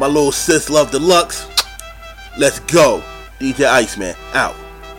my little sis Love Deluxe. Let's go. DJ Iceman, out.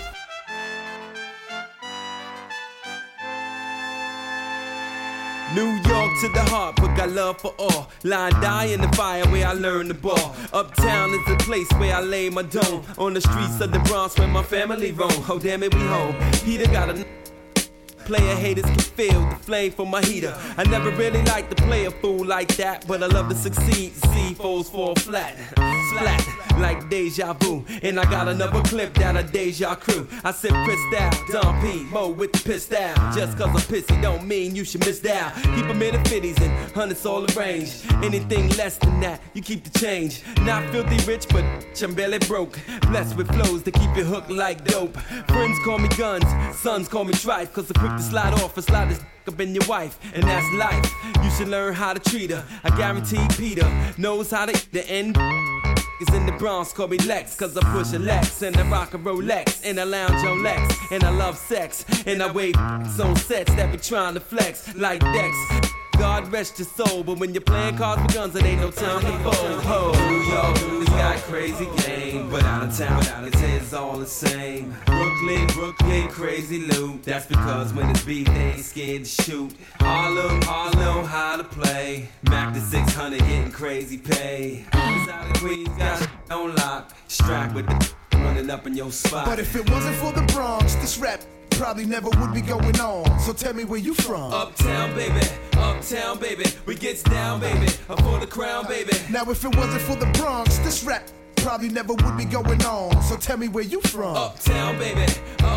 New York to the heart, but got love for all. Line die in the fire where I learned the ball. Uptown is the place where I lay my dome. On the streets of the Bronx where my family roam. Oh damn it, we home. Peter got a player haters can feel the flame from my heater. I never really liked to play a fool like that, but I love to succeed. See foes fall flat, splat like deja vu. And I got another clip that a deja crew. I said pissed out, Don P, Mo with the pissed out. Just cause I'm pissy don't mean you should miss out. Keep them in the 50s and hundreds all arranged. Anything less than that, you keep the change. Not filthy rich, but I'm barely broke. Blessed with flows that keep you hooked like dope. Friends call me guns, sons call me trife. Cause I'm quick to slide off and slide this up in your wife. And that's life, you should learn how to treat her. I guarantee Peter knows how to eat the end. Is in the Bronx, call me Lex, cause I push a Lex, and I rock a Rolex, and I lounge on Lex, and I love sex, and I wave on sets that be trying to flex, like Dex. God rest your soul, but when you're playing cards with guns, it ain't no time to fold. Ho, New York, we got crazy game, but out of town, it's all the same. Brooklyn, crazy loot. That's because when it's beef, they ain't scared to shoot. Harlem, know how to play. Mac the 600, getting crazy pay. Inside the Queens, got it on lock. Strapped with the running up in your spot. But if it wasn't for the Bronx, this rap probably never would be going on. So tell me where you from. Uptown, baby, we gets down, baby. Up for the crown, baby. Now if it wasn't for the Bronx, this rap probably never would be going on. So tell me where you from. Uptown, baby,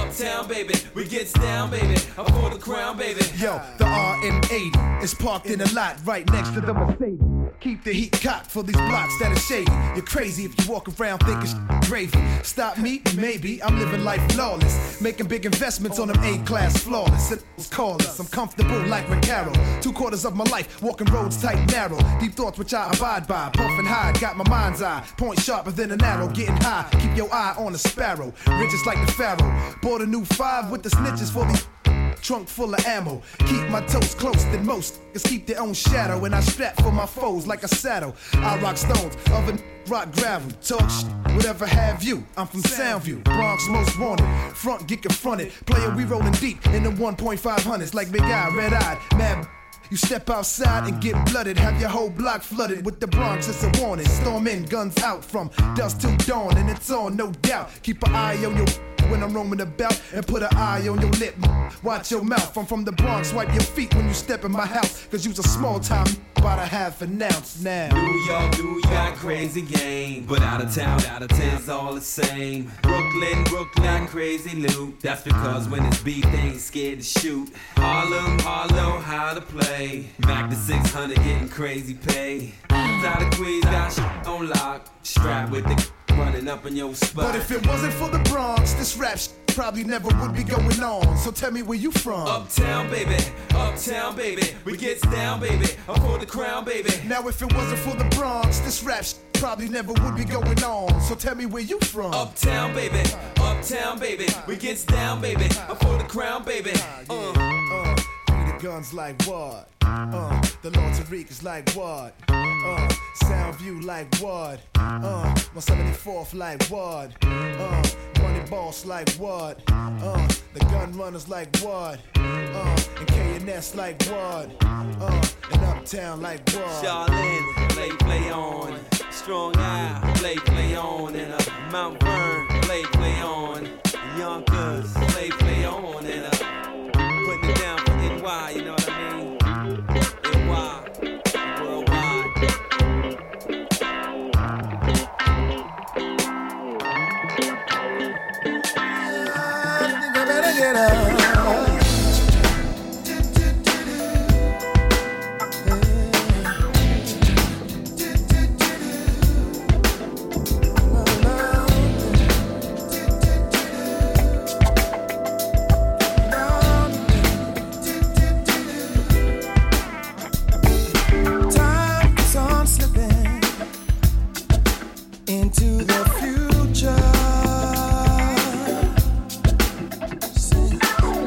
we gets down, baby. Up for the crown, baby. Yo, the RM80 is parked in a lot right next to the Mercedes. Keep the heat cocked for these blocks that are shady. You're crazy if you walk around thinking gravy. Stop me? Maybe. I'm living life flawless. Making big investments on them A-class flawless. It's callers. I'm comfortable like Recaro. 2/4 of my life, walking roads tight and narrow. Deep thoughts which I abide by. Puff and hide, got my mind's eye. Point sharper than an arrow. Getting high, keep your eye on a sparrow. Riches like the Pharaoh. Bought a new 5 with the snitches for these. Trunk full of ammo. Keep my toes close than most. Cause keep their own shadow. And I strap for my foes like a saddle. I rock stones, other rock gravel. Talk shit, whatever have you. I'm from Soundview, Bronx most wanted. Front get confronted. Player we rolling deep in the 1.500s. Like Big Eye, red eyed, mad. You step outside and get blooded. Have your whole block flooded with the Bronx, it's a warning. Storm in, guns out from dusk till dawn. And it's on, no doubt. Keep an eye on your when I'm roaming about, and put an eye on your lip. Watch your mouth, I'm from the Bronx. Wipe your feet when you step in my house. Cause you's a small time, about a half an ounce now. New York, got crazy game, but out of town, it's all the same. Brooklyn, crazy loot. That's because when it's beef, they ain't scared to shoot. Harlem, know how to play. Mac the 600, getting crazy pay. Inside the Queens, got shit on lock. Strapped with the running up in your spot. But if it wasn't for the Bronx, this rap probably never would be going on. So tell me where you from. Uptown, baby, we gets down, baby. Up for the crown, baby. Now if it wasn't for the Bronx, this rap probably never would be going on. So tell me where you from. Uptown, baby, we gets down, baby. Up for the crown, baby. The guns like what? The Lord Tariq is like what? Soundview like what? 174th like what? Money Boss like what? The Gun Runners like what? And K&S like what? And Uptown like what? Charlene, play on. Strong Eye, play on. And Mount Vern, play on. Yonkers, play on. And putting it down for NY, you know what I mean? NY, worldwide. I think I better get up. Into the future.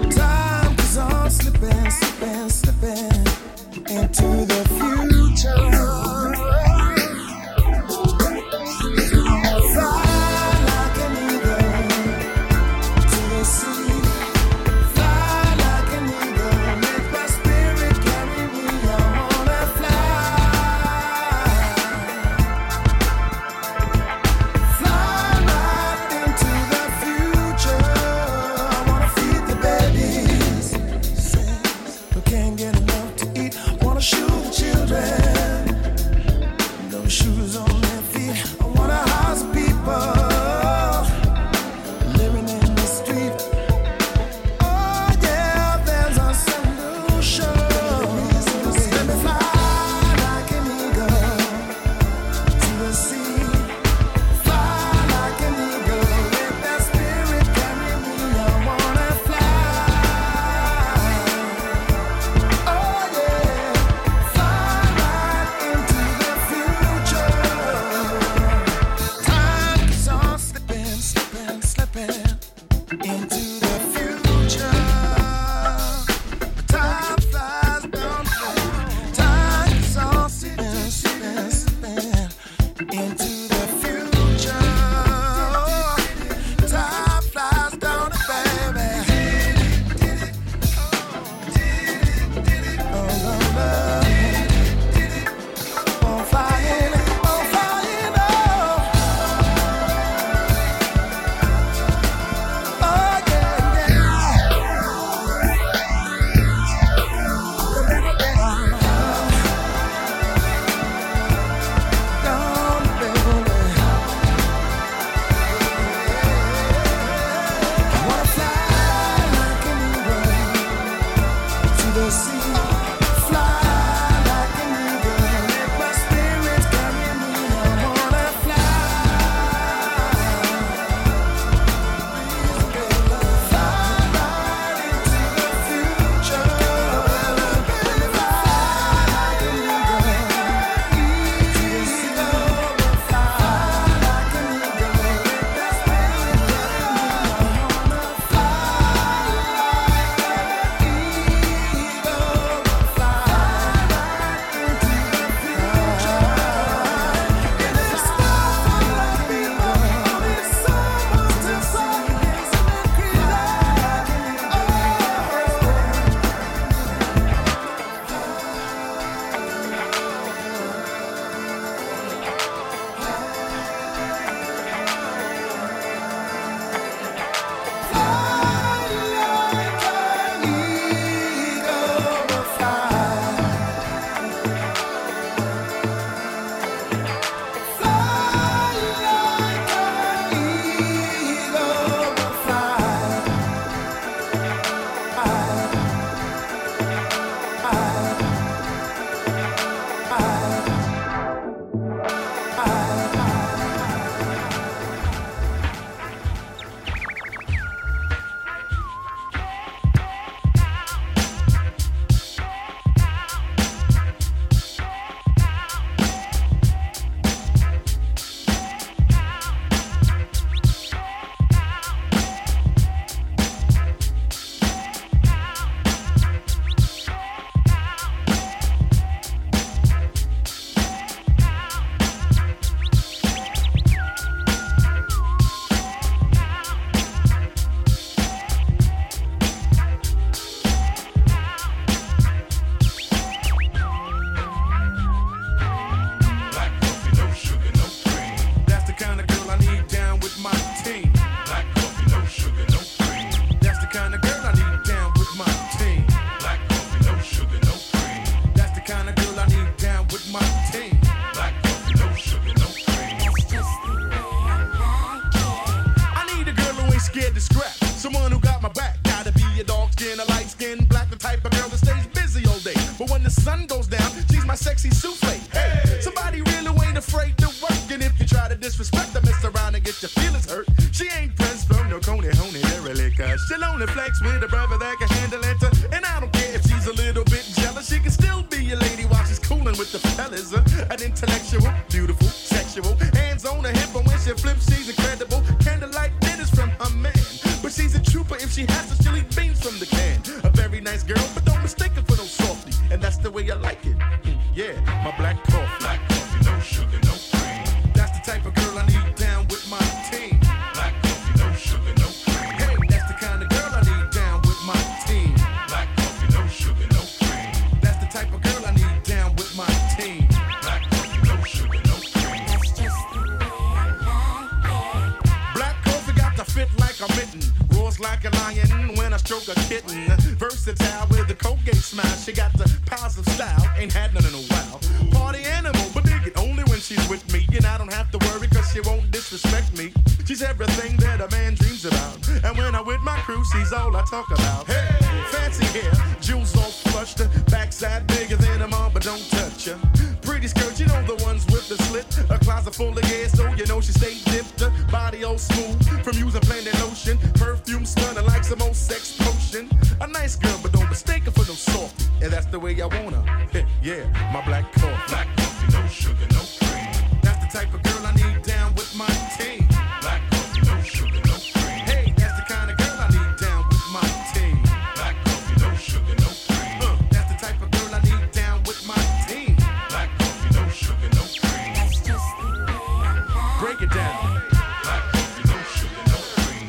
scrap. Someone who got my back. Gotta be a dark skin, a light skin, black, the type of girl that stays busy all day. But when the sun goes down, she's my sexy souffle. Hey, somebody really ain't afraid to work. And if you try to disrespect her, mess around and get your feelings hurt. She ain't pressed from no coney, honey, derelict. She'll only flex with a brother that can handle it. And I don't care if she's a little bit jealous. She can still be a lady while she's cooling with the fellas. An intellectual, beautiful, sexual. Hands on her hip, and when she flips, she's incredible. Candlelight dinners from her man. But she's a trooper if she has to, she'll eat beans from the can. A very nice girl, but don't mistake her for no softy. And that's the way I like it. Yeah, my black coffee. Black coffee, no sugar, no cream. That's the type of girl I need down with my team. Black coffee, no sugar, no cream. Hey, that's the kind of girl I need down with my team. Black coffee, no sugar, no cream. That's the type of girl I need down with my team. Black coffee, no sugar, no cream. That's just the way I like it. Black coffee got to fit like a mitten. Roars like a lion when I stroke a kitten. Versatile with a Colgate smile. She got the powers of style. Ain't had none in a while. Party animal, but dig it only when she's with me. And I don't have to worry cause she won't disrespect me. She's everything that a man dreams about. And when I'm with my crew, she's all I talk about. Hey, fancy hair, jewels all flushed. Backside bigger than a mom, but don't touch her. Pretty skirt, you know the ones with the slit. A closet full of gas, so you know she stay dipped. Body all smooth from using Planet Lotion. Perfume stunning like some old sex potion. A nice girl, but don't mistake her for no softy. And that's the way I want her. Yeah, my black coffee. Black coffee, no sugar, no cream. That's the type of girl I need down with my team. Black coffee, no sugar, no cream. Hey, that's the kind of girl I need down with my team. Black coffee, no sugar, no cream. That's the type of girl I need down with my team. Black coffee, no sugar, no cream. That's just the way I like. Break it down. Black coffee, no sugar, no cream.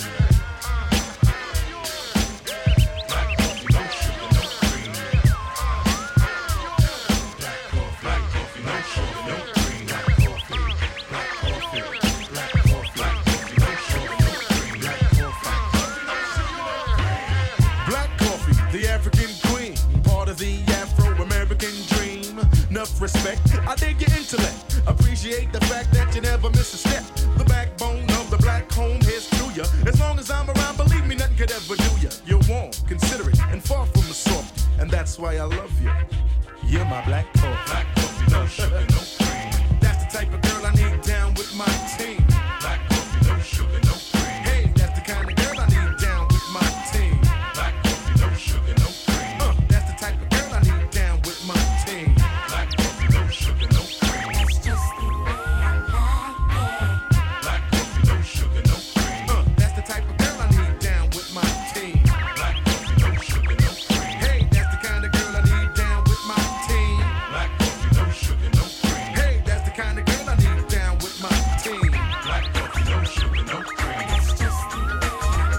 Black coffee, no sugar, no cream. Black coffee, no sugar, no cream. Black coffee, black coffee, black coffee, black coffee, no sugar, no cream. Black coffee, the African queen, part of the Afro-American dream. Enough respect, I dig your intellect. Appreciate the fact that you never miss a step. The backbone of the black home here's to you. As long as I'm around, believe me, nothing could ever do you. You're warm, considerate, and far from a soft. And that's why I love you. You're my black coffee. Black coffee, no sugar, no cream. That's the type of girl I need down with my team. Black coffee, no sugar, no cream. Hey, that's the kind of girl I need down with my team. Black coffee, no sugar, no cream. That's the type of girl I need down with my team. Black coffee, no sugar, no cream. That's just the way I like it. Black coffee, no sugar, no cream. That's the type of girl I need down with my team. Black coffee, no sugar, no cream. Hey, that's the kind of girl I need down with my team. Black coffee, no sugar, no cream. Hey, that's the kind of girl I need down with my team. Black coffee, no sugar, no cream. That's just the way I like it.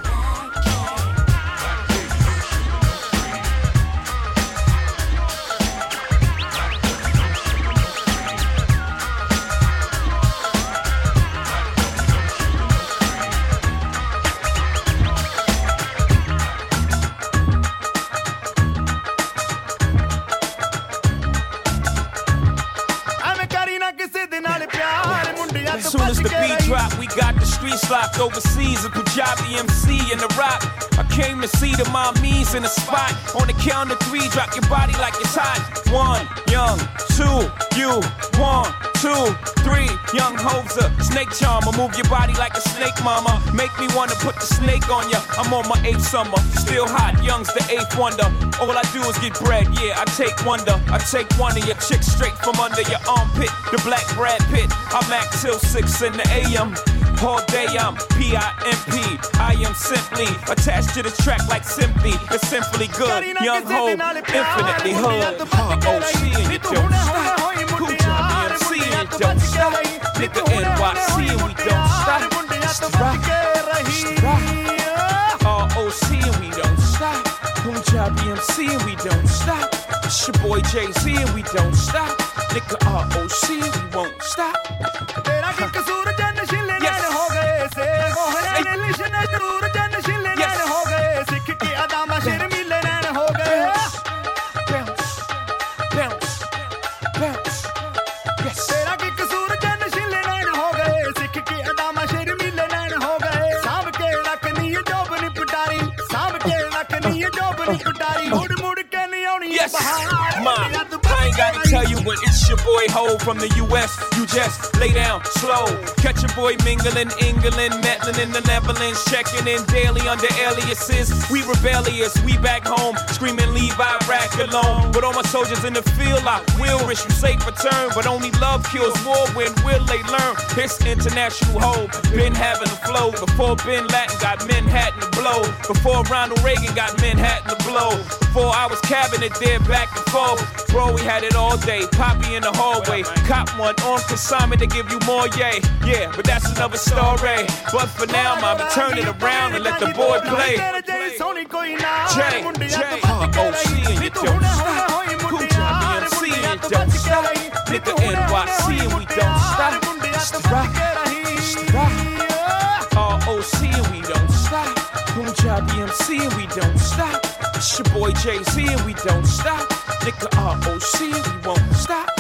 As soon as the beat drop, we got the streets locked overseas. A Punjabi MC in the rock. I came to see the mommies in the spot. On the count of 3, drop your body like it's hot. 1, young, 2, you. 1, 2, 3, young Hoser. Snake charmer, move your body like a snake, mama. Make me wanna put the snake on ya. I'm on my 8th summer, still hot. Young's the 8th wonder. All I do is get bread, yeah. I take wonder. I take one of your chicks straight from under your armpit. The black Brad Pitt. I'm act till 6 in the AM. All day I'm P.I.M.P. I am simply attached to the track like simply. It's simply good. Young Ho, infinitely hood. OC and you don't stop. Kuja BMC and you don't stop. Nigga NYC and we don't stop. ROC and we don't stop. Kuja BMC and we don't stop. It's your boy Jay-Z and we don't stop. Nigga ROC and we won't stop. I ain't gotta tell you, but it's your boy Ho from the US. You just lay down slow. Catch your boy mingling, England, meddling in the Netherlands, checking in daily under aliases. We rebellious, we back home, screaming leave Iraq alone. But all my soldiers in the field, I will wish you safe return. But only love kills war, when will they learn? It's international hope, been having the flow. Before Bin Laden got Manhattan to blow. Before Ronald Reagan got Manhattan to blow. Before I was cabinet there back and forth. Bro, we had it all day, Poppy in the hallway. Cop one on consignment to give you more, yay. Yeah, but that's another story. But for now, Mama, turn it around and let the boy play. J, OC and you don't stop. Kuja BMC and you don't stop. Nigga NYC and we don't stop. It's the rock, it's the rock. ROC and we don't stop. Kuja BMC and we don't stop. It's your boy Jay-Z and we don't stop. Nigga ROC and we won't stop.